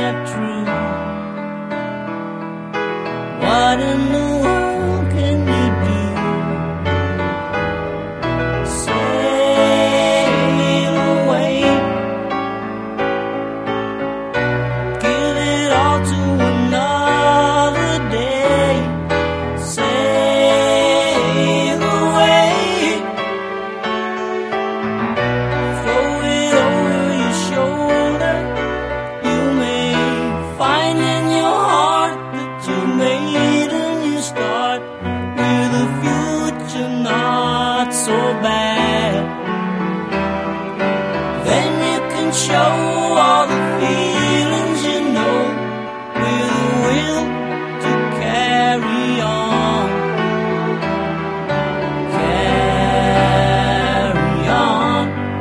not true. What in the world can you do? Sail away, give it all to another day. Sail away, throw it over your shoulder. You may find in your heart that you made a new start with a future not so bad. Then you can show all the feelings you know with a will to carry on. Carry on.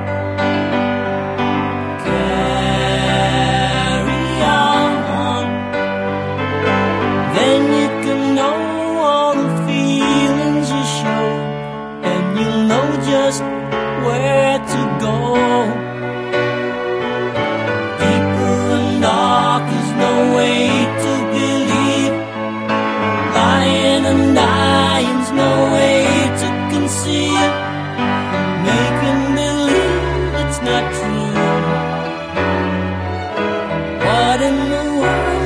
Carry on. Then you can know all the feelings you show, and you'll know just where to go. Deeper and dark, there's no way to believe. Lying and dying's no way to conceive. Making believe it's not true. What in the world